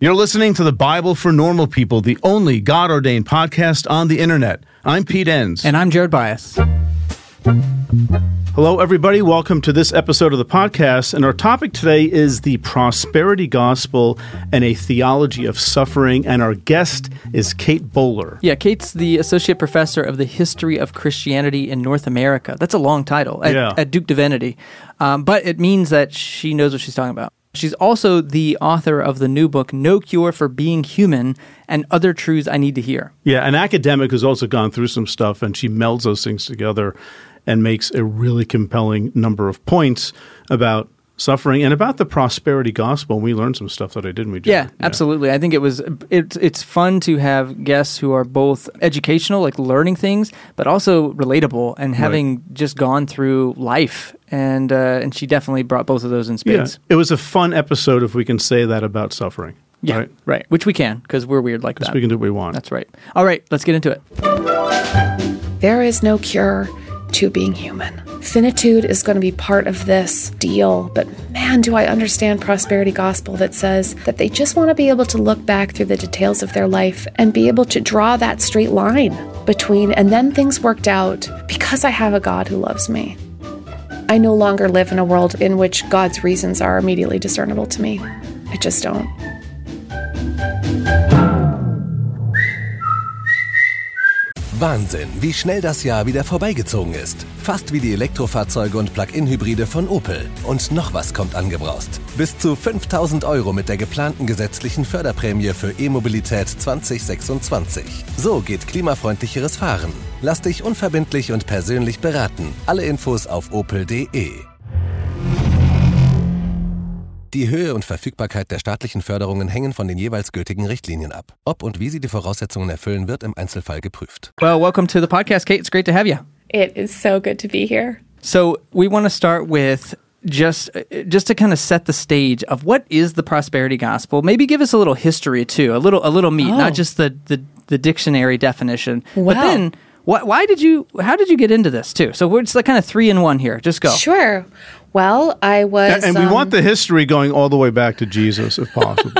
You're listening to the Bible for Normal People, the only God-ordained podcast on the internet. I'm Pete Enns. And I'm Jared Bias. Hello, everybody. Welcome to this episode of the podcast. And our topic today is the prosperity gospel and a theology of suffering. And our guest is Kate Bowler. Yeah, Kate's the associate professor of the history of Christianity in North America. That's a long title at Duke Divinity. But it means that she knows what she's talking about. She's also the author of the new book, No Cure for Being Human and Other Truths I Need to Hear. Yeah, an academic who's also gone through some stuff, and she melds those things together and makes a really compelling number of points about suffering and about the prosperity gospel. We learned some stuff that I didn't. Yeah, absolutely. I think it's fun to have guests who are both educational, like learning things, but also relatable and having just gone through life. And she definitely brought both of those in spades. Yeah, it was a fun episode, if we can say that about suffering. Yeah, right. Which we can, because we're weird like that. Because we can do what we want. That's right. All right, let's get into it. There is no cure to being human. Finitude is going to be part of this deal, but man, do I understand prosperity gospel that says that they just want to be able to look back through the details of their life and be able to draw that straight line between, and then things worked out because I have a God who loves me. I no longer live in a world in which God's reasons are immediately discernible to me. I just don't. Wahnsinn, wie schnell das Jahr wieder vorbeigezogen ist. Fast wie die Elektrofahrzeuge und Plug-in-Hybride von Opel. Und noch was kommt angebraust. Bis zu 5.000 € mit der geplanten gesetzlichen Förderprämie für E-Mobilität 2026. So geht klimafreundlicheres Fahren. Lass dich unverbindlich und persönlich beraten. Alle Infos auf opel.de. Die Höhe und Verfügbarkeit der staatlichen Förderungen hängen von den jeweils gültigen Richtlinien ab. Ob und wie sie die Voraussetzungen erfüllen, wird im Einzelfall geprüft. Well, welcome to the podcast, Kate. It's great to have you. It is so good to be here. So we want to start with just to kind of set the stage of what is the prosperity gospel. Maybe give us a little history too, a little meat, not just the dictionary definition. Wow. But then how did you get into this too? So it's like kind of 3-in-1 here. Just go. Sure. Well, I was... And we want the history going all the way back to Jesus, if possible.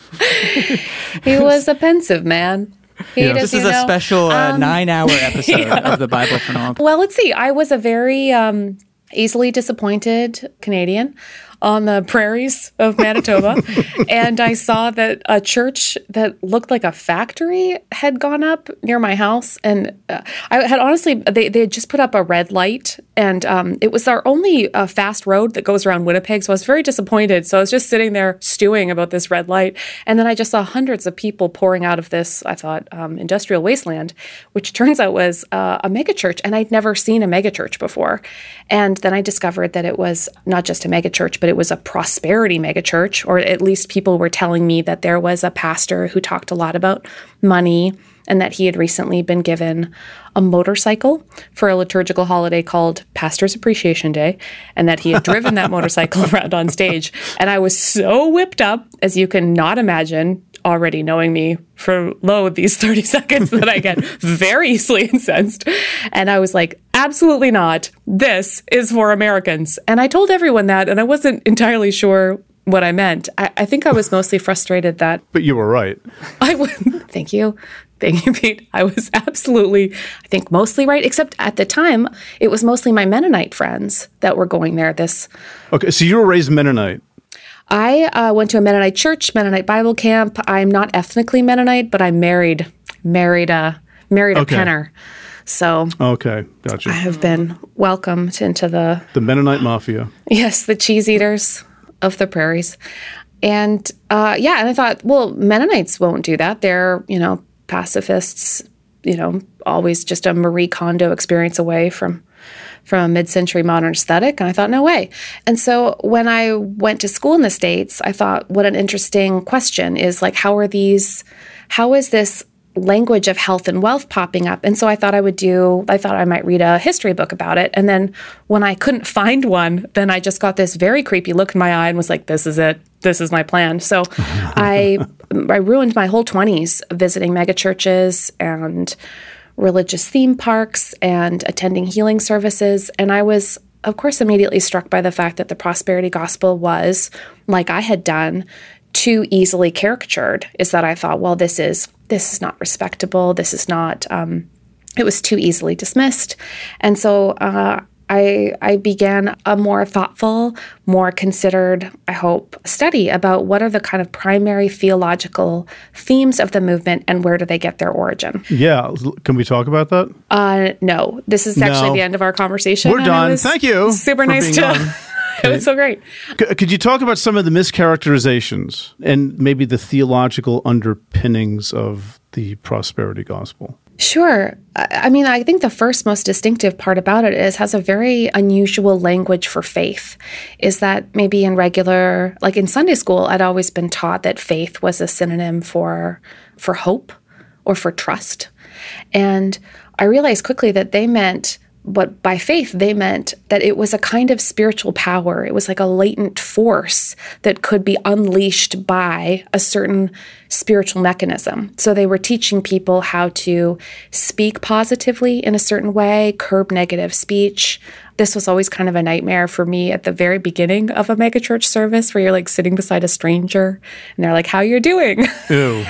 He was a pensive man. This is a special 9-hour episode of the Bible for Normal. Well, let's see. I was a very easily disappointed Canadian on the prairies of Manitoba, and I saw that a church that looked like a factory had gone up near my house, and I had honestly, they had just put up a red light, and it was our only fast road that goes around Winnipeg, so I was very disappointed. So I was just sitting there stewing about this red light, and then I just saw hundreds of people pouring out of this, I thought, industrial wasteland, which turns out was a megachurch, and I'd never seen a megachurch before. And then I discovered that it was not just a megachurch, but it was a prosperity megachurch, or at least people were telling me that there was a pastor who talked a lot about money and that he had recently been given a motorcycle for a liturgical holiday called Pastor's Appreciation Day, and that he had driven that motorcycle around on stage. And I was so whipped up, as you can not imagine, already knowing me for these 30 seconds, that I get very easily incensed. And I was like, absolutely not. This is for Americans. And I told everyone that, and I wasn't entirely sure what I meant. I think I was mostly frustrated that... But you were right. Thank you. Thank you, Pete. I was absolutely, I think, mostly right, except at the time, it was mostly my Mennonite friends that were going there. Okay, so you were raised Mennonite. I went to a Mennonite church, Mennonite Bible camp. I'm not ethnically Mennonite, but I married a Penner. So okay, gotcha. I have been welcomed into the Mennonite Mafia. Yes, the cheese eaters of the prairies. And and I thought, well, Mennonites won't do that. They're, pacifists, always just a Marie Kondo experience away from a mid-century modern aesthetic. And I thought, no way. And so when I went to school in the States, I thought, what an interesting question is, like, how is this language of health and wealth popping up? And so I thought I might read a history book about it. And then when I couldn't find one, then I just got this very creepy look in my eye and was like, this is it. This is my plan. So I ruined my whole 20s visiting megachurches and religious theme parks and attending healing services. And I was, of course, immediately struck by the fact that the prosperity gospel was, like I had done, too easily caricatured, is that I thought, well, this is not respectable. This is not, it was too easily dismissed. And so I began a more thoughtful, more considered, I hope, study about what are the kind of primary theological themes of the movement and where do they get their origin. Yeah. Can we talk about that? No. This is actually the end of our conversation. We're done. Thank you. Super nice to... It was so great. Could you talk about some of the mischaracterizations and maybe the theological underpinnings of the prosperity gospel? Sure. I mean, I think the first most distinctive part about it has a very unusual language for faith. Is that maybe in regular, like in Sunday school, I'd always been taught that faith was a synonym for hope or for trust. And I realized quickly that they meant, but by faith, they meant that it was a kind of spiritual power. It was like a latent force that could be unleashed by a certain spiritual mechanism. So they were teaching people how to speak positively in a certain way, curb negative speech. This was always kind of a nightmare for me at the very beginning of a megachurch service where you're like sitting beside a stranger and they're like, how you doing? Ew.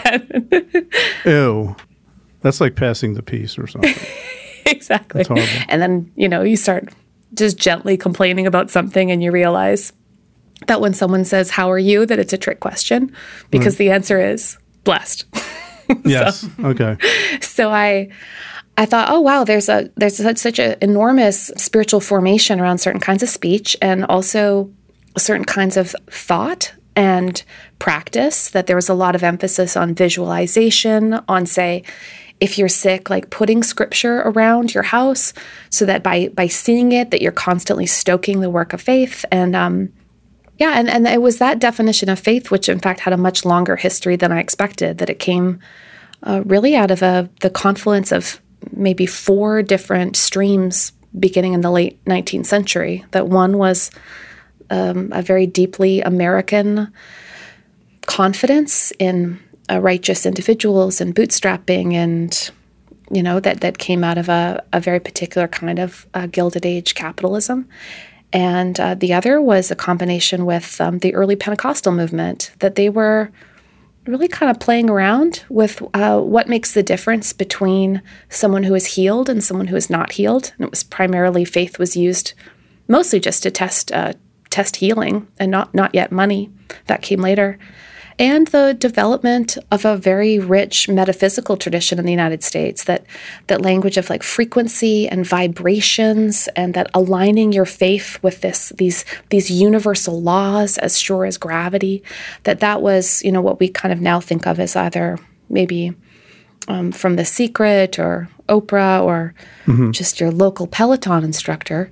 Ew. That's like passing the peace or something. Exactly. And then, you start just gently complaining about something and you realize that when someone says, how are you, that it's a trick question because the answer is blessed. Yes. Okay. So I thought, oh, wow, there's such an enormous spiritual formation around certain kinds of speech and also certain kinds of thought and practice, that there was a lot of emphasis on visualization, on, say, if you're sick, like putting scripture around your house so that by seeing it, that you're constantly stoking the work of faith. And and it was that definition of faith, which in fact had a much longer history than I expected, that it came really out of the confluence of maybe 4 different streams beginning in the late 19th century. That one was a very deeply American confidence in righteous individuals and bootstrapping, and that came out of a very particular kind of Gilded Age capitalism. And the other was a combination with the early Pentecostal movement, that they were really kind of playing around with what makes the difference between someone who is healed and someone who is not healed. And it was primarily, faith was used mostly just to test healing and not yet money. That came later. And the development of a very rich metaphysical tradition in the United States, that language of like frequency and vibrations, and that aligning your faith with these universal laws as sure as gravity, that was, what we kind of now think of as either maybe from The Secret or Oprah or just your local Peloton instructor.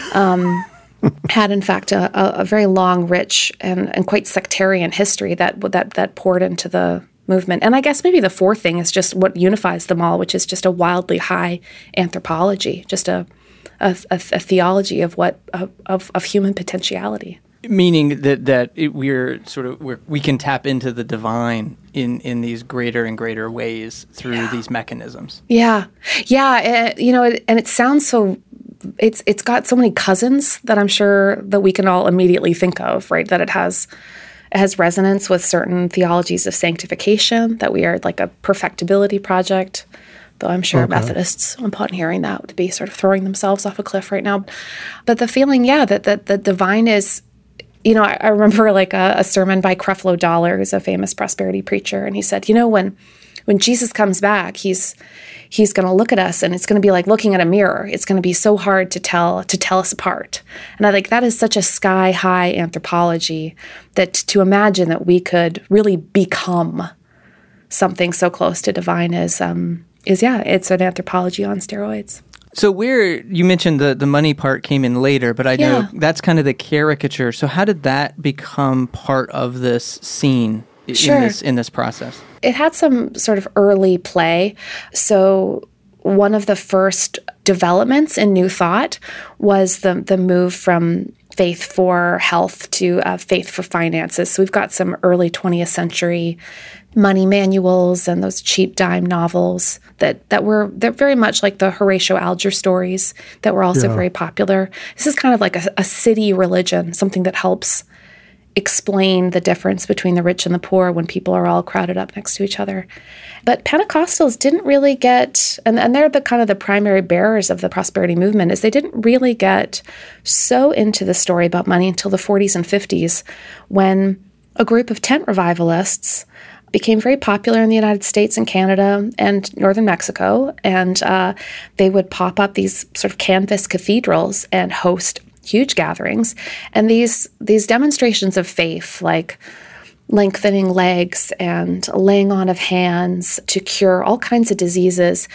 Had in fact a very long, rich, and quite sectarian history that poured into the movement. And I guess maybe the fourth thing is just what unifies them all, which is just a wildly high anthropology, just a theology of of human potentiality. Meaning that we can tap into the divine in these greater and greater ways through these mechanisms. Yeah. And it sounds so. It's got so many cousins that I'm sure that we can all immediately think of, right? That it has resonance with certain theologies of sanctification, that we are like a perfectibility project, though I'm sure Methodists, upon hearing that, would be sort of throwing themselves off a cliff right now. But the feeling, that the divine is, I remember like a sermon by Creflo Dollar, who's a famous prosperity preacher, and he said, when Jesus comes back, he's going to look at us and it's going to be like looking at a mirror. It's going to be so hard to tell us apart. And I think that is such a sky-high anthropology, that to imagine that we could really become something so close to divine it's an anthropology on steroids. So where you mentioned the money part came in later, but I know that's kind of the caricature. So how did that become part of this scene in this process? It had some sort of early play. So one of the first developments in New Thought was the move from faith for health to faith for finances. So we've got some early 20th century money manuals and those cheap dime novels they're very much like the Horatio Alger stories that were also very popular. This is kind of like a city religion, something that helps explain the difference between the rich and the poor when people are all crowded up next to each other. But Pentecostals didn't really get, and they're the kind of the primary bearers of the prosperity movement, is they didn't really get so into the story about money until the 40s and 50s, when a group of tent revivalists became very popular in the United States and Canada and northern Mexico, and they would pop up these sort of canvas cathedrals and host huge gatherings. And these demonstrations of faith, like lengthening legs and laying on of hands to cure all kinds of diseases,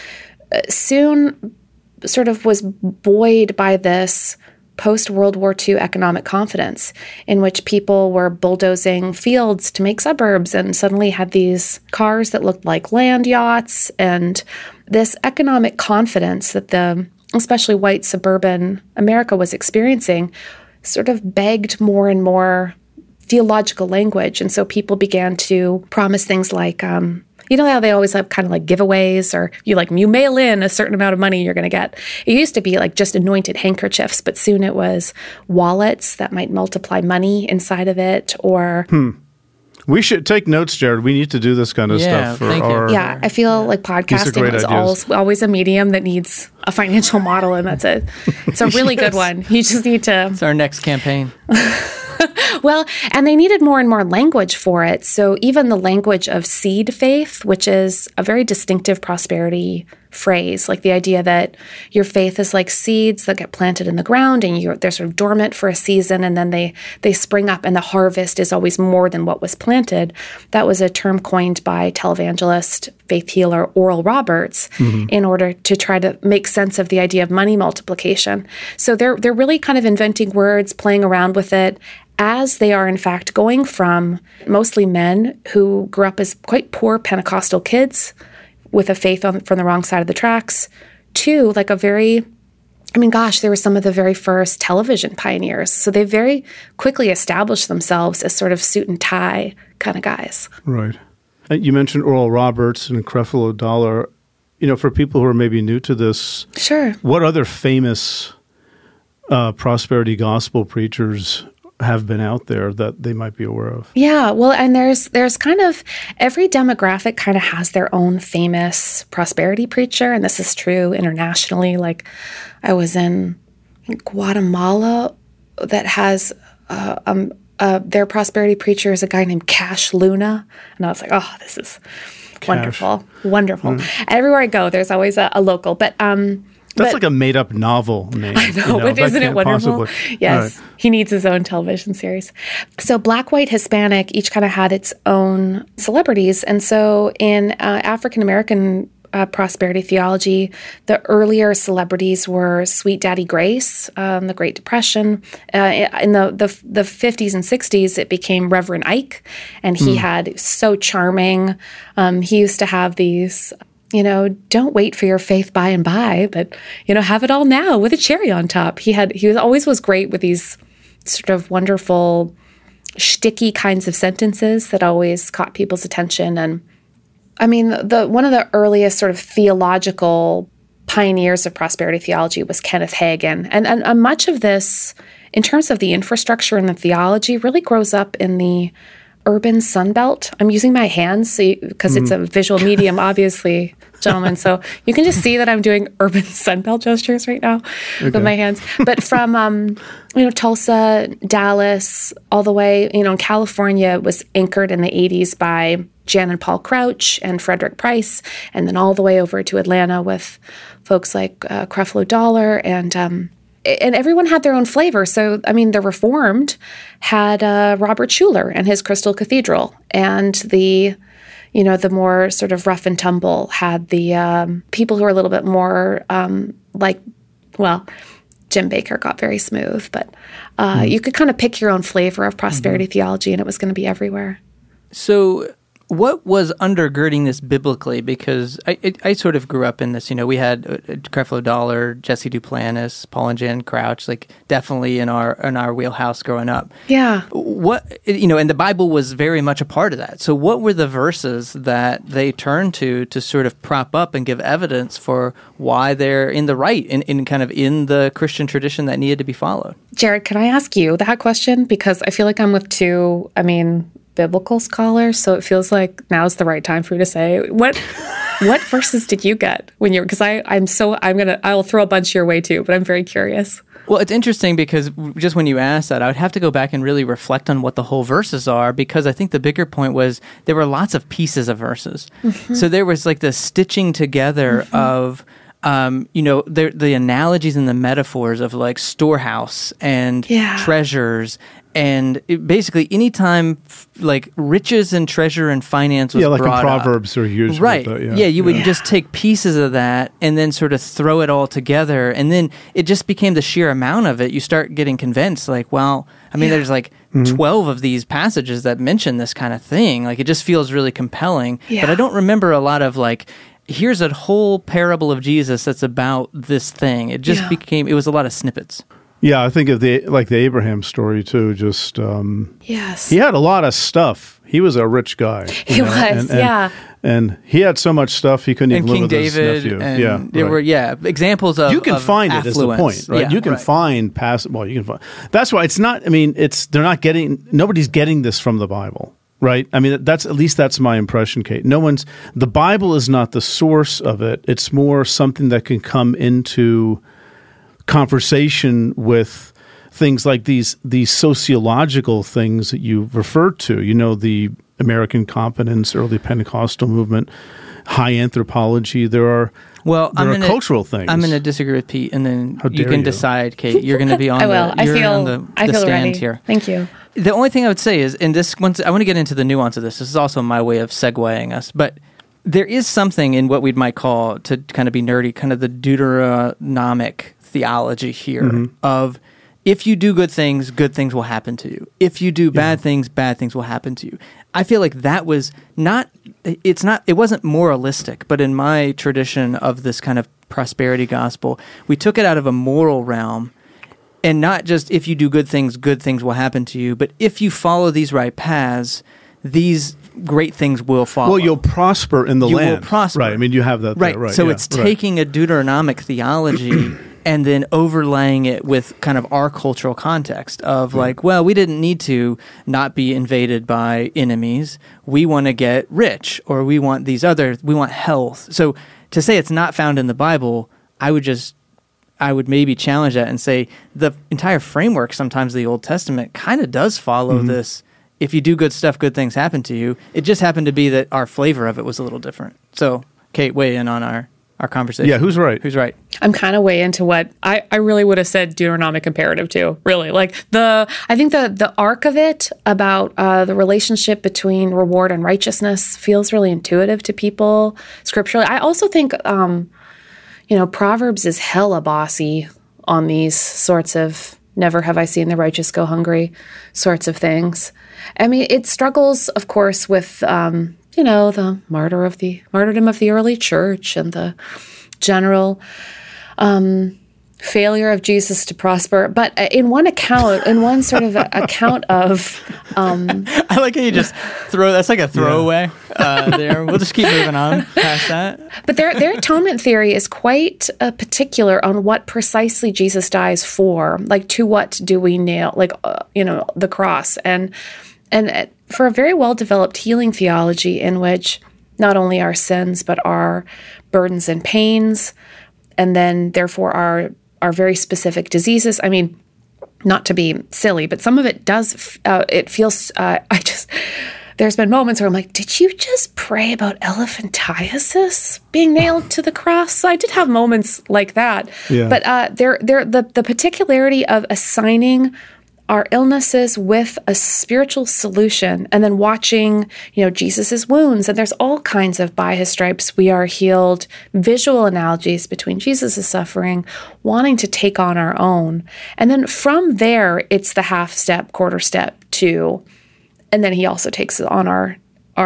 soon sort of was buoyed by this post-World War II economic confidence, in which people were bulldozing fields to make suburbs and suddenly had these cars that looked like land yachts. And this economic confidence that especially white suburban America was experiencing sort of begged more and more theological language. And so people began to promise things like, you know how they always have kind of like giveaways, or you mail in a certain amount of money you're going to get. It used to be like just anointed handkerchiefs, but soon it was wallets that might multiply money inside of it, or... We should take notes, Jared. We need to do this kind of stuff for our... Yeah, I feel like podcasting is always a medium that needs a financial model, and that's it. It's a really good one. You just need to... It's our next campaign. Well, and they needed more and more language for it. So even the language of seed faith, which is a very distinctive prosperity phrase, like the idea that your faith is like seeds that get planted in the ground and they're sort of dormant for a season, and then they spring up, and the harvest is always more than what was planted. That was a term coined by televangelist, faith healer Oral Roberts in order to try to make sense of the idea of money multiplication. So they're really kind of inventing words, playing around with it, as they are in fact going from mostly men who grew up as quite poor Pentecostal kids with a faith from the wrong side of the tracks, to like they were some of the very first television pioneers. So they very quickly established themselves as sort of suit and tie kind of guys. Right. You mentioned Oral Roberts and Creflo Dollar. For people who are maybe new to this, sure, what other famous prosperity gospel preachers have been out there that they might be aware of? Yeah, well, and there's kind of every demographic kind of has their own famous prosperity preacher, and this is true internationally. Like I was in Guatemala that has their prosperity preacher is a guy named Cash Luna, and I was like, oh, this is wonderful. Everywhere I go, there's always a local, but that's like a made-up novel name. I know, but isn't it wonderful? Yes, right. He needs his own television series. So Black, White, Hispanic each kind of had its own celebrities. And so in African-American prosperity theology, the earlier celebrities were Sweet Daddy Grace, the Great Depression. In the 50s and 60s, it became Reverend Ike, and he had so charming. He used to have these... don't wait for your faith by and by, but, have it all now with a cherry on top. He always was great with these sort of wonderful, shticky kinds of sentences that always caught people's attention. And I mean, one of the earliest sort of theological pioneers of prosperity theology was Kenneth Hagin. And much of this, in terms of the infrastructure and the theology, really grows up in the urban Sunbelt. I'm using my hands because it's a visual medium, obviously, gentlemen. So you can just see that I'm doing urban Sunbelt gestures right now with my hands. But from, Tulsa, Dallas, all the way, California was anchored in the 80s by Jan and Paul Crouch and Frederick Price, and then all the way over to Atlanta with folks like Creflo Dollar and everyone had their own flavor. So, the Reformed had Robert Schuller and his Crystal Cathedral, and the more sort of rough and tumble had the people who are a little bit more Jim Baker got very smooth, but you could kind of pick your own flavor of prosperity theology, and it was going to be everywhere. So what was undergirding this biblically? Because I sort of grew up in this. We had Creflo Dollar, Jesse Duplantis, Paul and Jan Crouch, like definitely in our wheelhouse growing up. Yeah. And the Bible was very much a part of that. So what were the verses that they turned to sort of prop up and give evidence for why they're in the right, in kind of in the Christian tradition that needed to be followed? Jared, can I ask you that question? Because I feel like I'm with two, biblical scholars, so it feels like now's the right time for you to say what verses did you get when you're, because I'll throw a bunch your way too, but I'm very curious. Well, it's interesting because just when you asked that, I would have to go back and really reflect on what the whole verses are, because I think the bigger point was there were lots of pieces of verses. Mm-hmm. So there was like the stitching together of the analogies and the metaphors of like storehouse and treasures. And basically, anytime like riches and treasure and finance was like brought in Proverbs up, or used right? With that, You would just take pieces of that and then sort of throw it all together, and then it just became the sheer amount of it. You start getting convinced, like, well, there's like 12 of these passages that mention this kind of thing. Like, it just feels really compelling. Yeah. But I don't remember a lot of like, here's a whole parable of Jesus that's about this thing. It just it was a lot of snippets. Yeah, I think of the Abraham story too. Just yes, he had a lot of stuff. He was a rich guy. He was, and he had so much stuff he couldn't even live King with David, his nephew. And there were examples of you can find affluence. It is the point, right? You can find past. Well, you can find. That's why it's not. They're not getting. Nobody's getting this from the Bible. Right? That's my impression, Kate. The Bible is not the source of it. It's more something that can come into conversation with things like these sociological things that you referred to. The American Competence, early Pentecostal movement, high anthropology. There are cultural things. I'm going to disagree with Pete, and then you can decide, Kate. You're going to be on the stand ready. Here. Thank you. The only thing I would say is, I want to get into the nuance of this. This is also my way of segueing us, but there is something in what we might call, to kind of be nerdy, kind of the Deuteronomic theology here of, if you do good things will happen to you. If you do bad things will happen to you. I feel like that was it wasn't moralistic, but in my tradition of this kind of prosperity gospel, we took it out of a moral realm. And not just if you do good things will happen to you, but if you follow these right paths, these great things will follow. Well, you'll prosper in the land. You will prosper. Right. You have that right. there. Right. So it's taking a Deuteronomic theology and then overlaying it with kind of our cultural context of like, well, we didn't need to not be invaded by enemies. We want to get rich, or we want we want health. So to say it's not found in the Bible, I would maybe challenge that and say the entire framework, sometimes the Old Testament, kind of does follow this. If you do good stuff, good things happen to you. It just happened to be that our flavor of it was a little different. So, Kate, weigh in on our conversation. Yeah, who's right? Who's right? I'm kind of way into what I really would have said Deuteronomic imperative too, really. Like I think the arc of it about the relationship between reward and righteousness feels really intuitive to people scripturally. I also think Proverbs is hella bossy on these sorts of never have I seen the righteous go hungry sorts of things. It struggles, of course, with, the martyrdom of the early church and the general failure of Jesus to prosper. But in one sort of account of... I like how you just that's like a throwaway there. We'll just keep moving on past that. But their atonement theory is quite particular on what precisely Jesus dies for. Like, to what do we nail, the cross. And for a very well-developed healing theology in which not only our sins, but our burdens and pains, and then therefore our very specific diseases. Not to be silly, but some of it does, it feels, there's been moments where I'm like, did you just pray about elephantiasis being nailed to the cross? So I did have moments like that. Yeah. But the particularity of assigning our illnesses with a spiritual solution, and then watching, Jesus's wounds, and there's all kinds of by his stripes we are healed, visual analogies between Jesus's suffering, wanting to take on our own. And then from there, it's the half step, quarter step to, and then he also takes on our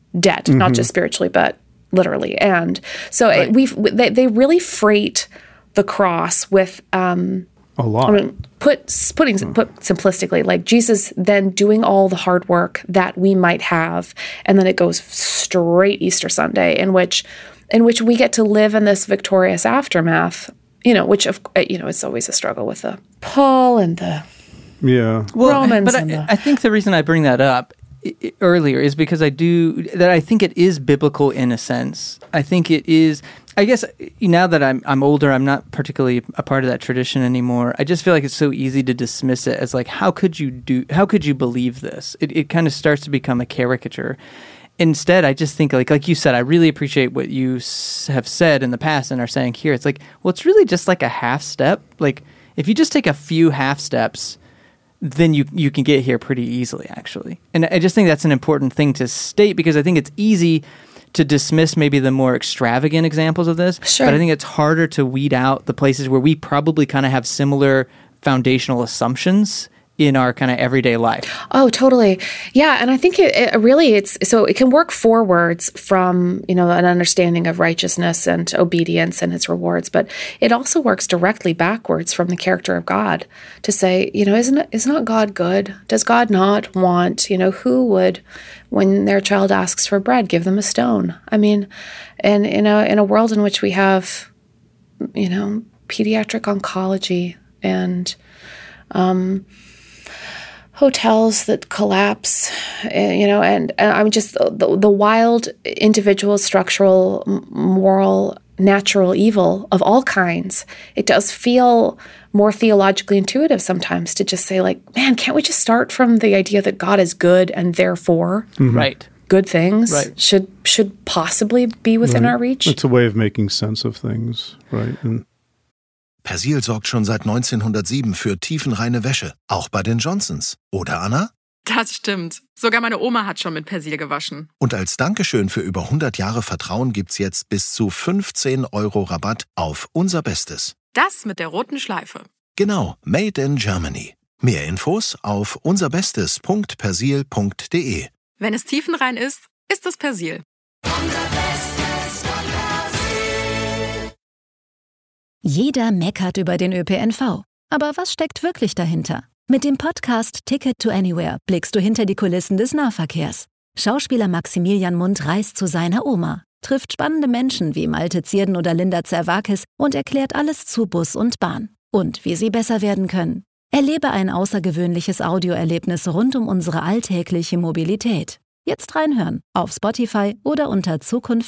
debt, not just spiritually, but literally. And so they really freight the cross with a lot. I mean, put simplistically, like Jesus then doing all the hard work that we might have, and then it goes straight Easter Sunday, in which we get to live in this victorious aftermath. Which it's always a struggle with the Paul and the Romans. But I think the reason I bring that up earlier is because I think it is biblical in a sense. I think it is. I guess now that I'm older, I'm not particularly a part of that tradition anymore. I just feel like it's so easy to dismiss it as like, how could you believe this? It kind of starts to become a caricature. Instead, I just think like you said, I really appreciate what you have said in the past and are saying here. It's like, well, it's really just like a half step. Like if you just take a few half steps, then you can get here pretty easily, actually. And I just think that's an important thing to state, because I think it's easy to dismiss maybe the more extravagant examples of this. Sure. But I think it's harder to weed out the places where we probably kind of have similar foundational assumptions in our kind of everyday life. Oh, totally. Yeah. And I think it can work forwards from, an understanding of righteousness and obedience and its rewards, but it also works directly backwards from the character of God to say, is not God good? Does God not want, who would, when their child asks for bread, give them a stone? I mean, and in a world in which we have, pediatric oncology and, hotels that collapse, and I mean, just the wild individual, structural, moral, natural evil of all kinds. It does feel more theologically intuitive sometimes to just say, like, man, can't we just start from the idea that God is good and therefore good things should possibly be within our reach? It's a way of making sense of things, right? And Persil sorgt schon seit 1907 für tiefenreine Wäsche, auch bei den Johnsons. Oder, Anna? Das stimmt. Sogar meine Oma hat schon mit Persil gewaschen. Und als Dankeschön für über 100 Jahre Vertrauen gibt's jetzt bis zu 15 € Rabatt auf unser Bestes. Das mit der roten Schleife. Genau, Made in Germany. Mehr Infos auf unserbestes.persil.de. Wenn es tiefenrein ist, ist es Persil. Jeder meckert über den ÖPNV. Aber was steckt wirklich dahinter? Mit dem Podcast Ticket to Anywhere blickst du hinter die Kulissen des Nahverkehrs. Schauspieler Maximilian Mundt reist zu seiner Oma, trifft spannende Menschen wie Malte Zierden oder Linda Zerwakis und erklärt alles zu Bus und Bahn und wie sie besser werden können. Erlebe ein außergewöhnliches Audioerlebnis rund um unsere alltägliche Mobilität. Jetzt reinhören auf Spotify oder unter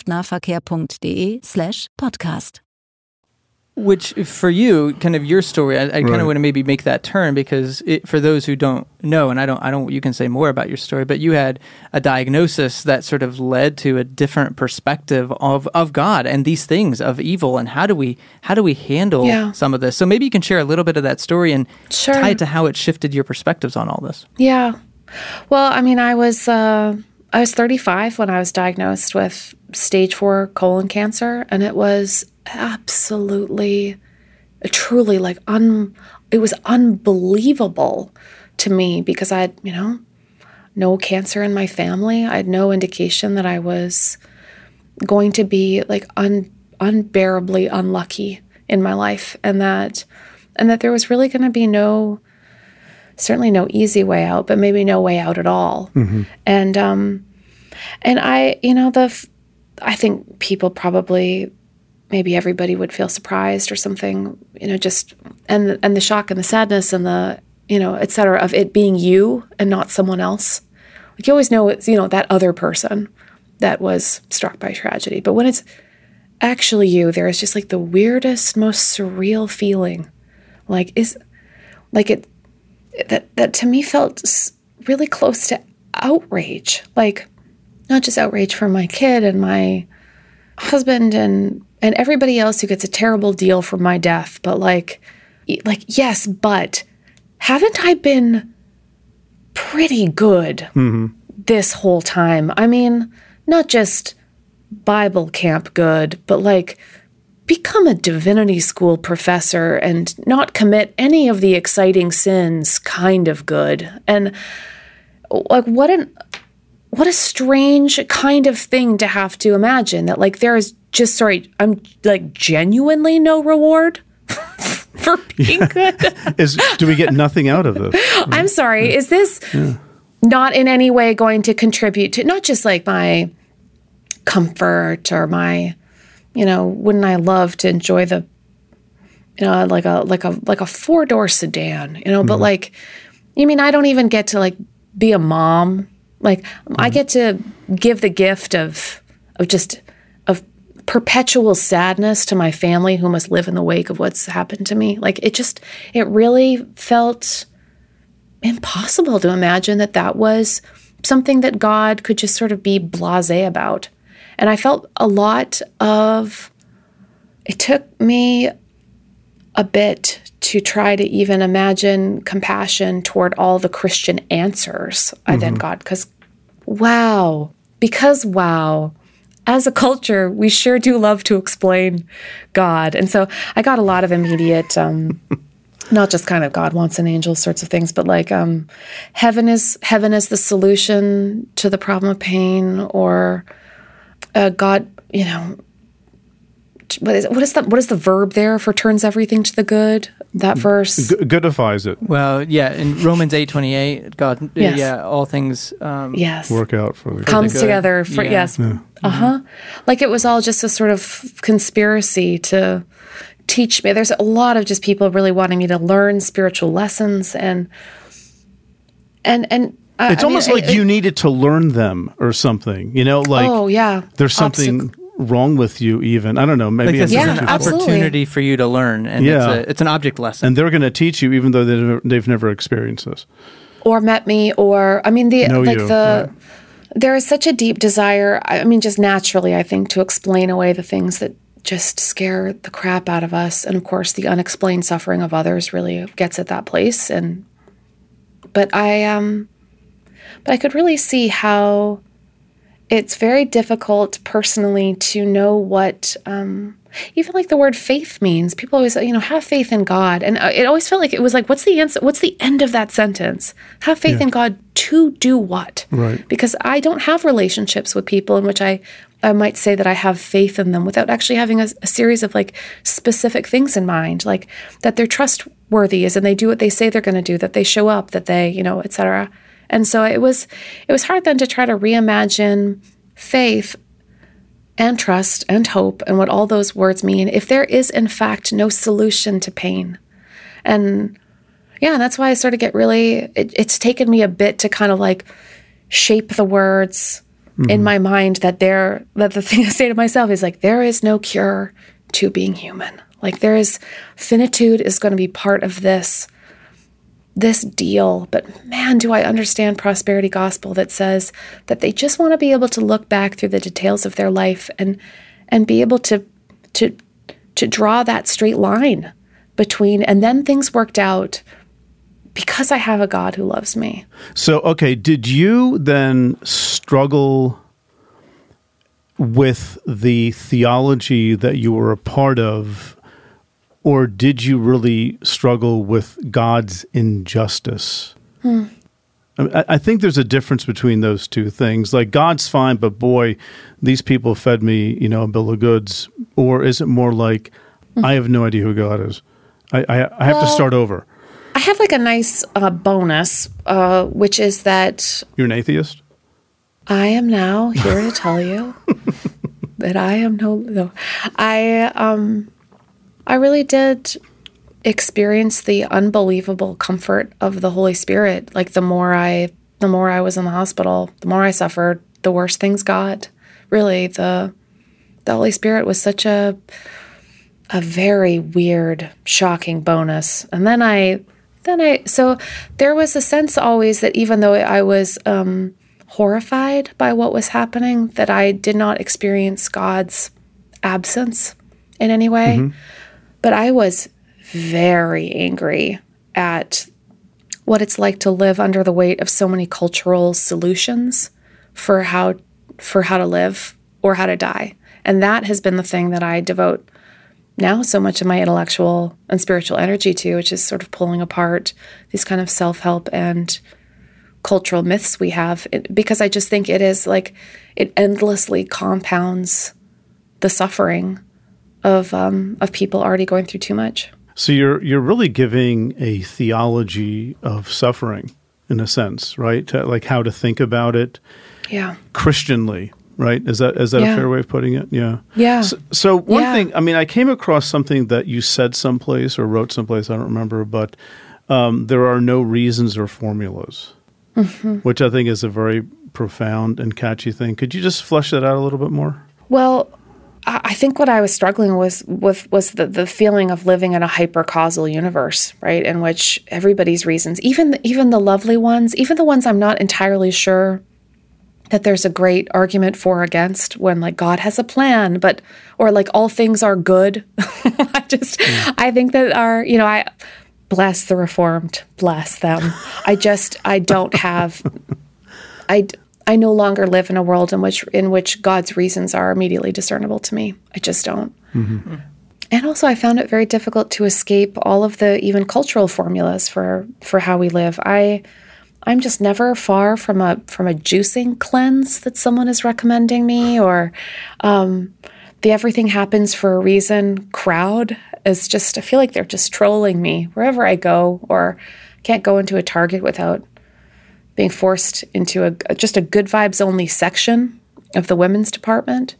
zukunftnahverkehr.de/podcast. Which, for you, kind of your story, I kind of want to maybe make that turn, because for those who don't know, and I don't, you can say more about your story, but you had a diagnosis that sort of led to a different perspective of God and these things of evil, and how do we handle some of this? So maybe you can share a little bit of that story and tie it to how it shifted your perspectives on all this. Yeah. Well, I mean, I was 35 when I was diagnosed with stage 4 colon cancer, and it was absolutely, truly it was unbelievable to me, because I had, no cancer in my family. I had no indication that I was going to be like unbearably unlucky in my life, and that there was really going to be certainly no easy way out, but maybe no way out at all. Mm-hmm. And I, I think people probably, maybe everybody would feel surprised or something, just, and the shock and the sadness and the, et cetera, of it being you and not someone else. Like, you always know it's, that other person that was struck by tragedy. But when it's actually you, there is just like the weirdest, most surreal feeling. That to me felt really close to outrage. Like, not just outrage for my kid and my husband and everybody else who gets a terrible deal from my death, but like, yes, but haven't I been pretty good this whole time? I mean, not just Bible camp good, but like become a divinity school professor and not commit any of the exciting sins kind of good. And like, what an what a strange kind of thing to have to imagine that like there is just, I'm like genuinely no reward for being good. Do we get nothing out of this? I'm sorry. Is this not in any way going to contribute to not just like my comfort or my, wouldn't I love to enjoy the, like a 4-door sedan, but like, you mean I don't even get to like be a mom? Like I get to give the gift of perpetual sadness to my family who must live in the wake of what's happened to me. Like it really felt impossible to imagine that was something that God could just sort of be blasé about. And I felt it took me a bit to try to even imagine compassion toward all the Christian answers I then got. Because wow, as a culture, we sure do love to explain God. And so I got a lot of immediate, not just kind of God wants an angel sorts of things, but like heaven is the solution to the problem of pain, or God, what is the verb there for turns everything to the good? That verse goodifies it. Well, yeah, in Romans 8:28, God, all things work out for the comes good. Together for like it was all just a sort of conspiracy to teach me. There's a lot of just people really wanting me to learn spiritual lessons and it's almost like you needed to learn them or something, like there's something wrong with you even. I don't know, maybe like this is an opportunity for you to learn, and it's an object lesson. And they're going to teach you even though they've never experienced this. Or met me, or there is such a deep desire, just naturally, I think, to explain away the things that just scare the crap out of us. And of course, the unexplained suffering of others really gets at that place. But I could really see how it's very difficult personally to know what even like the word faith means. People always, have faith in God. And it always felt like it was like, what's the answer? What's the end of that sentence? Have faith in God to do what? Right. Because I don't have relationships with people in which I might say that I have faith in them without actually having a series of like specific things in mind, like that they're trustworthy and they do what they say they're going to do, that they show up, that they, et cetera. And so it was hard then to try to reimagine faith and trust and hope and what all those words mean if there is in fact no solution to pain. And that's why I sort of get really, it's taken me a bit to kind of like shape the words in my mind that the thing I say to myself is like, there is no cure to being human. Like finitude is going to be part of this deal. But man, do I understand prosperity gospel that says that they just want to be able to look back through the details of their life and be able to draw that straight line between, and then things worked out because I have a God who loves me. So, okay, did you then struggle with the theology that you were a part of, or did you really struggle with God's injustice? I think there's a difference between those two things. Like, God's fine, but boy, these people fed me, a bill of goods. Or is it more like, I have no idea who God is. I have to start over. I have like a nice bonus, which is that... You're an atheist? I am now here to tell you that I am no. I really did experience the unbelievable comfort of the Holy Spirit. Like the more I was in the hospital, the more I suffered, the worse things got. Really, the Holy Spirit was such a very weird, shocking bonus. And so there was a sense always that even though I was horrified by what was happening, that I did not experience God's absence in any way. Mm-hmm. But I was very angry at what it's like to live under the weight of so many cultural solutions for how to live or how to die. And that has been the thing that I devote now so much of my intellectual and spiritual energy to, which is sort of pulling apart these kind of self-help and cultural myths we have, because I just think it is like it endlessly compounds the suffering of people already going through too much. So you're really giving a theology of suffering in a sense, right? Like how to think about it, Christianly, right? Is that a fair way of putting it? Yeah. Yeah. So one thing, I mean, I came across something that you said someplace or wrote someplace, I don't remember, but there are no reasons or formulas, which I think is a very profound and catchy thing. Could you just flesh that out a little bit more? Well, I think what I was struggling with was the feeling of living in a hyper-causal universe, right, in which everybody's reasons, even the lovely ones, even the ones I'm not entirely sure that there's a great argument for or against, when like God has a plan, or like all things are good. I think that I bless the Reformed, bless them. I don't have, I no longer live in a world in which God's reasons are immediately discernible to me. I just don't. Mm-hmm. And also I found it very difficult to escape all of the even cultural formulas for how we live. I'm just never far from a juicing cleanse that someone is recommending me, or the everything happens for a reason crowd is just, I feel like they're just trolling me wherever I go, or can't go into a Target without being forced into just a good vibes only section of the women's department.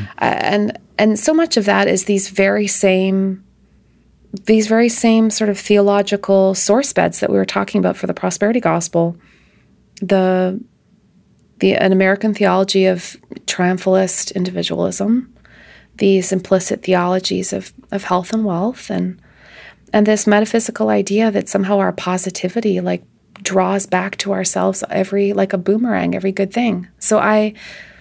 And so much of that is these very same sort of theological source beds that we were talking about for the prosperity gospel. An American theology of triumphalist individualism, these implicit theologies of health and wealth, and this metaphysical idea that somehow our positivity like draws back to ourselves like a boomerang, every good thing. So I've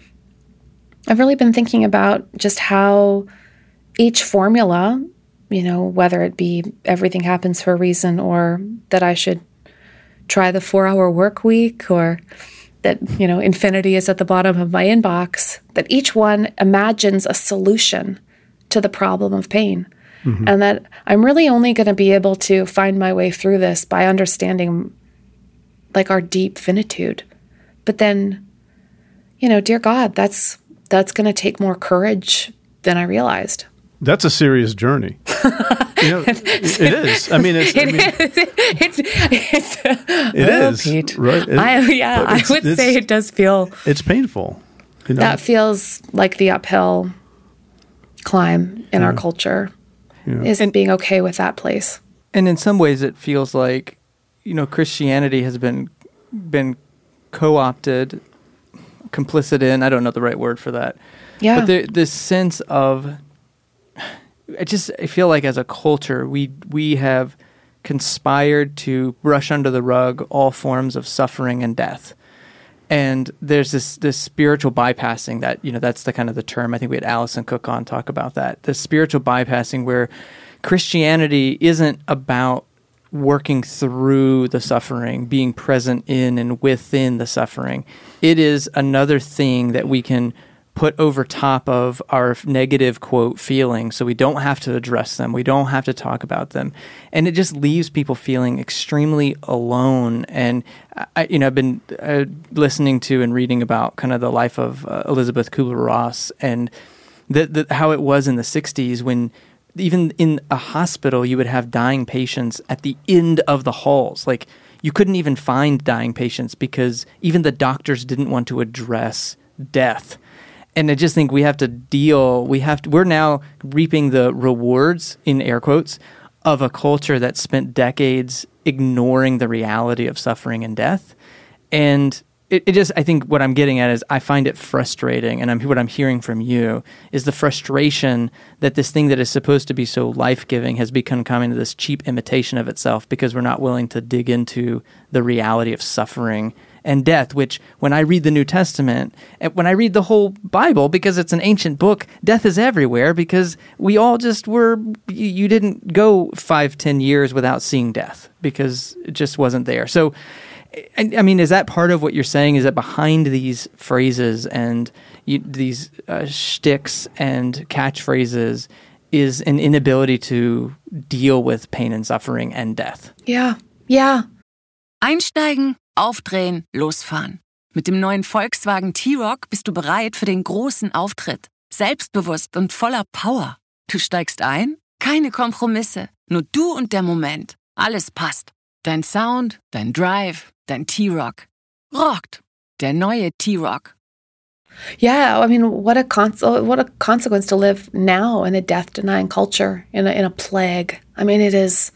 really been thinking about just how each formula, whether it be everything happens for a reason, or that I should try the 4-hour work week, or that, infinity is at the bottom of my inbox, that each one imagines a solution to the problem of pain. Mm-hmm. And that I'm really only going to be able to find my way through this by understanding like our deep finitude. But then, dear God, that's going to take more courage than I realized. That's a serious journey. It is. I mean, it is. Pete. Right? I would say it does feel. It's painful. That feels like the uphill climb in our culture, isn't being okay with that place. And in some ways, it feels like, Christianity has been co-opted, complicit in. I don't know the right word for that. Yeah. But this sense of. I feel like as a culture, we have conspired to brush under the rug all forms of suffering and death. And there's this spiritual bypassing that, that's the kind of the term. I think we had Alison Cook on talk about that. The spiritual bypassing, where Christianity isn't about working through the suffering, being present in and within the suffering. It is another thing that we can put over top of our negative, quote, feelings, so we don't have to address them. We don't have to talk about them. And it just leaves people feeling extremely alone. And, I've been listening to and reading about kind of the life of Elizabeth Kubler-Ross, and how it was in the 60s when even in a hospital you would have dying patients at the end of the halls. Like, you couldn't even find dying patients because even the doctors didn't want to address death. And I just think we're now reaping the rewards, in air quotes, of a culture that spent decades ignoring the reality of suffering and death. And I think what I'm getting at is I find it frustrating, and what I'm hearing from you is the frustration that this thing that is supposed to be so life-giving has become kind of this cheap imitation of itself, because we're not willing to dig into the reality of suffering and death, which when I read the New Testament, and when I read the whole Bible, because it's an ancient book, death is everywhere, because we all just you didn't go 5-10 years without seeing death, because it just wasn't there. So, I mean, is that part of what you're saying? Is that behind these phrases and these shticks and catchphrases is an inability to deal with pain and suffering and death? Yeah. Einsteigen, aufdrehen, losfahren. Mit dem neuen Volkswagen T-Roc bist du bereit für den großen Auftritt. Selbstbewusst und voller Power. Du steigst ein? Keine Kompromisse. Nur du und der Moment. Alles passt. Dein Sound, dein Drive, dein T-Roc. Rockt. Der neue T-Roc. Yeah, I mean, what a consequence to live now in a death-denying culture, in a plague. I mean, it is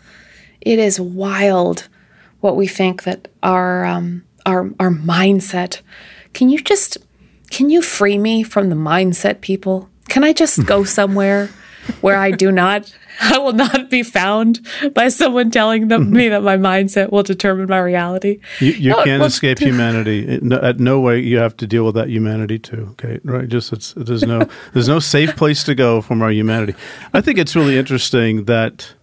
wild what we think that our mindset. Can you free me from the mindset, people? Can I just go somewhere where I will not be found by someone telling me that my mindset will determine my reality? You can't escape humanity. At no way you have to deal with that humanity too, Kate. Right? There's no safe place to go from our humanity. I think it's really interesting that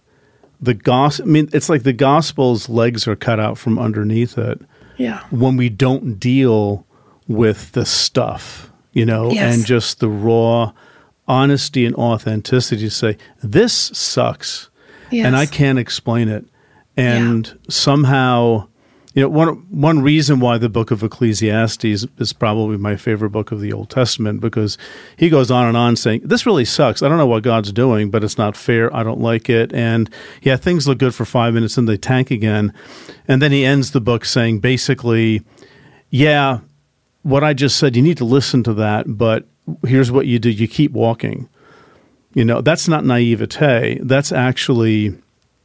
it's like the gospel's legs are cut out from underneath it. Yeah. When we don't deal with the stuff, Yes. and just the raw honesty and authenticity to say, this sucks, Yes. and I can't explain it. And somehow, one reason why the book of Ecclesiastes is probably my favorite book of the Old Testament, because he goes on and on saying, this really sucks. I don't know what God's doing, but it's not fair. I don't like it. And things look good for 5 minutes and they tank again. And then he ends the book saying, basically, what I just said, you need to listen to that, but here's what you do. You keep walking. That's not naivete. That's actually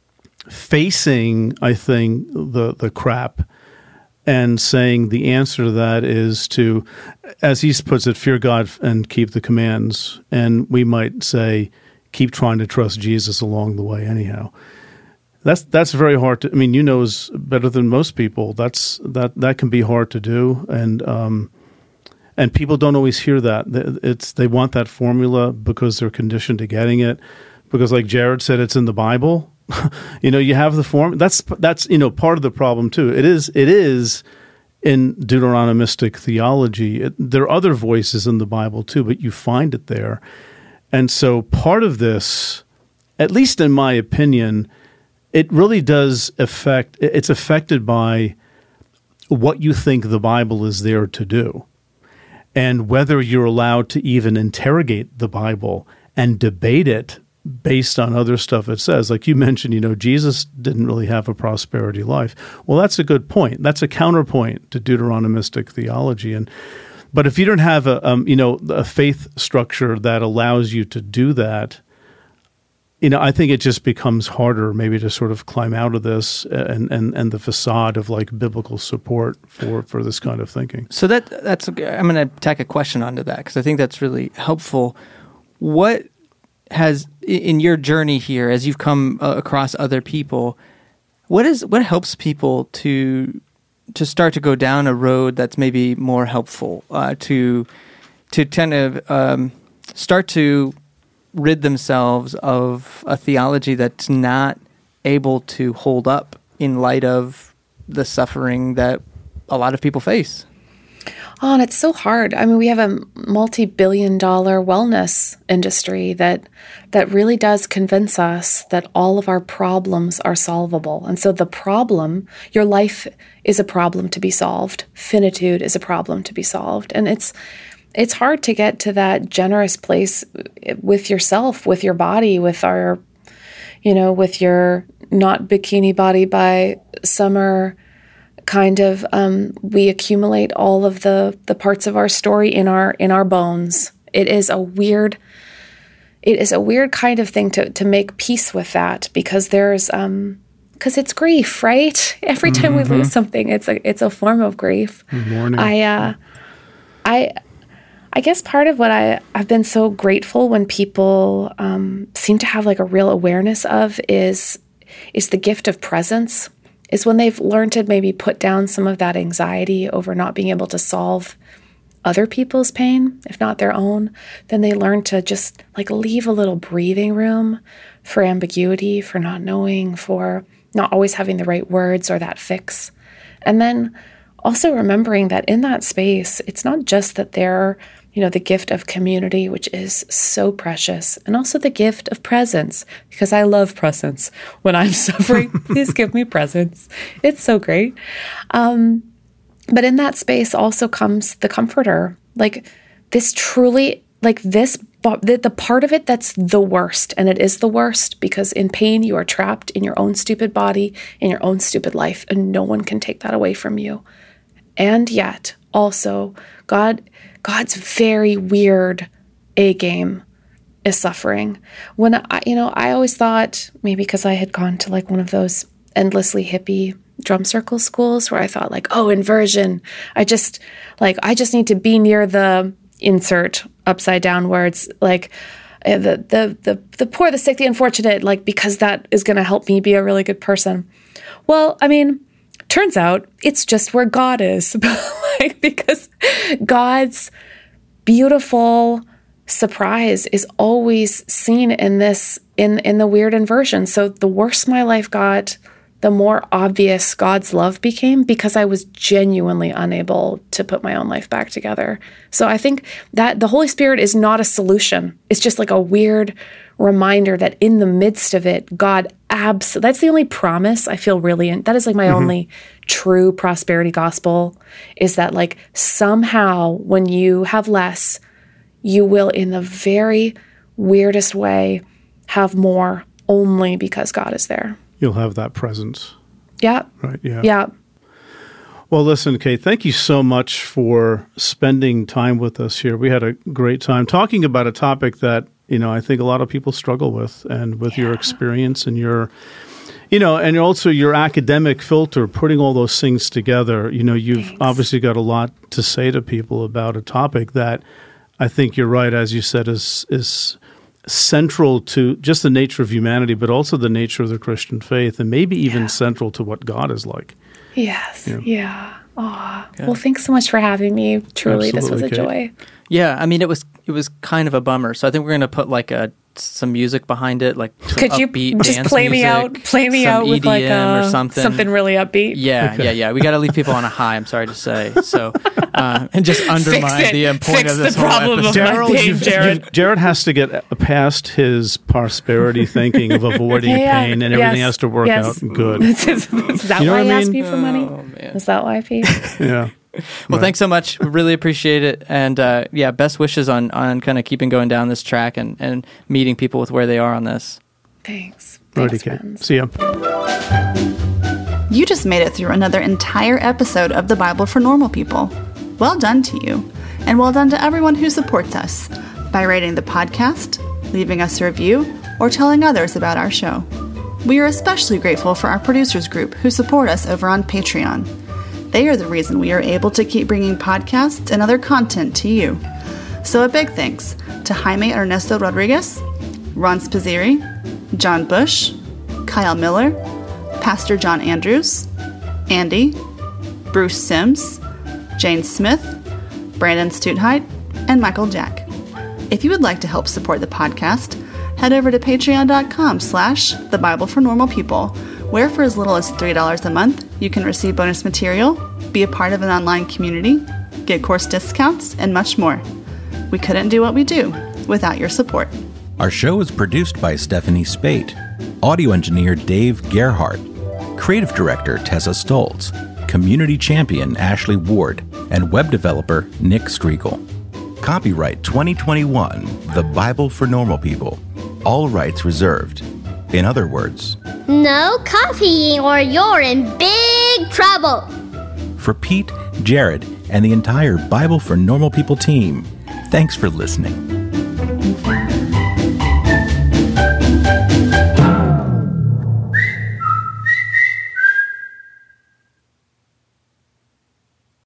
facing, I think, the crap and saying the answer to that is to, as he puts it, fear God and keep the commands. And we might say, keep trying to trust Jesus along the way anyhow. That's very hard to, knows better than most people. That can be hard to do. And people don't always hear that. They want that formula because they're conditioned to getting it. Because like Jared said, it's in the Bible. You have the form. That's part of the problem too. It is in Deuteronomistic theology. There are other voices in the Bible too, but you find it there. And so part of this, at least in my opinion, it really does it's affected by what you think the Bible is there to do. And whether you're allowed to even interrogate the Bible and debate it based on other stuff it says. Like you mentioned, Jesus didn't really have a prosperity life. Well, that's a good point. That's a counterpoint to Deuteronomistic theology. But if you don't have a faith structure that allows you to do that, I think it just becomes harder maybe to sort of climb out of this and the facade of like biblical support for this kind of thinking. So that's I'm going to tack a question onto that because I think that's really helpful. What has in your journey here, as you've come across other people, what helps people to start to go down a road that's maybe more helpful to kind of start to rid themselves of a theology that's not able to hold up in light of the suffering that a lot of people face? Oh, and it's so hard. We have a multi-billion-dollar wellness industry that really does convince us that all of our problems are solvable. And so the problem, your life is a problem to be solved. Finitude is a problem to be solved. And it's hard to get to that generous place with yourself, with your body, with with your not bikini body by summer kind of, we accumulate all of the parts of our story in our bones. It is a weird kind of thing to make peace with that because because it's grief, right? Every time we lose something, it's a form of grief. Mourning. I guess part of what I've been so grateful when people seem to have like a real awareness of is the gift of presence, is when they've learned to maybe put down some of that anxiety over not being able to solve other people's pain, if not their own. Then they learn to just like leave a little breathing room for ambiguity, for not knowing, for not always having the right words or that fix. And then also remembering that in that space, it's not just that they're the gift of community, which is so precious, and also the gift of presence, because I love presence. When I'm suffering, please give me presence. It's so great. But in that space also comes the comforter. Like this truly, like this, the part of it that's the worst, and it is the worst because in pain you are trapped in your own stupid body, in your own stupid life, and no one can take that away from you. And yet also God's very weird A game is suffering. When I always thought, maybe because I had gone to like one of those endlessly hippie drum circle schools where I thought like, oh, inversion. I just need to be near the insert upside down where it's like the poor, the sick, the unfortunate, like because that is going to help me be a really good person. Well, I mean, turns out it's just where God is, like because God's beautiful surprise is always seen in this in the weird inversion. So the worse my life got, the more obvious God's love became because I was genuinely unable to put my own life back together. So I think that the Holy Spirit is not a solution. It's just like a weird reminder that in the midst of it, God that's the only promise I feel really that is like my only true prosperity gospel is that like somehow when you have less, you will in the very weirdest way have more only because God is there. You'll have that presence. Yeah. Right. Yeah. Yeah. Well, listen, Kate, thank you so much for spending time with us here. We had a great time talking about a topic that, I think a lot of people struggle with, and with your experience and your, and also your academic filter, putting all those things together. You've obviously got a lot to say to people about a topic that I think you're right, as you said, is central to just the nature of humanity, but also the nature of the Christian faith, and maybe even central to what God is like. Yes. Yeah. Oh. Well, thanks so much for having me. Truly, this was a joy. Yeah. I mean, it was kind of a bummer. So I think we're going to put like some music behind it, like could you just play me out with EDM like or something really upbeat? Yeah. We got to leave people on a high. I'm sorry to say. So and just undermine the point of this whole episode. Jared has to get past his prosperity thinking of avoiding pain, and everything has to work out good. Is that why I asked you for money? Is that why I paid? Yeah. Well, thanks so much. We really appreciate it. And best wishes on kind of keeping going down this track and meeting people with where they are on this. Thanks. Righty, Kate. See ya. You just made it through another entire episode of the Bible for Normal People. Well done to you. And well done to everyone who supports us by rating the podcast, leaving us a review, or telling others about our show. We are especially grateful for our producers group who support us over on Patreon. They are the reason we are able to keep bringing podcasts and other content to you. So a big thanks to Jaime Ernesto Rodriguez, Ron Spazzeri, John Bush, Kyle Miller, Pastor John Andrews, Andy, Bruce Sims, Jane Smith, Brandon Stutheit, and Michael Jack. If you would like to help support the podcast, head over to patreon.com/The Bible for Normal People, where for as little as $3 a month, you can receive bonus material, be a part of an online community, get course discounts, and much more. We couldn't do what we do without your support. Our show is produced by Stephanie Spate, audio engineer Dave Gerhardt, creative director Tessa Stoltz, community champion Ashley Ward, and web developer Nick Striegel. Copyright 2021, The Bible for Normal People. All rights reserved. In other words, no copying or you're in big trouble. For Pete, Jared, and the entire Bible for Normal People team, thanks for listening.